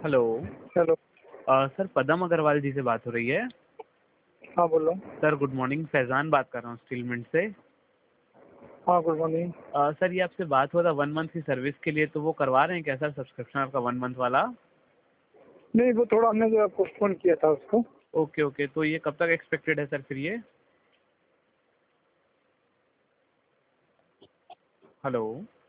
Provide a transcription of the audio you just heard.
Hello. Hello. Sir Padam Agarwal ji से बात हो रही है? हाँ बोलो। सर गुड मॉर्निंग, फैज़ान बात कर रहा हूँ स्टील मिंट से। हाँ गुड मॉर्निंग। सर ये आपसे बात हुआ था 1 मंथ की सर्विस के लिए, तो वो करवा रहे हैं क्या सर, सब्सक्रिप्शन आपका 1 मंथ वाला? नहीं वो थोड़ा हमने जो पोस्टपोन किया था उसको। ओके ओके, तो ये कब तक एक्सपेक्टेड है सर फिर ये? हेलो।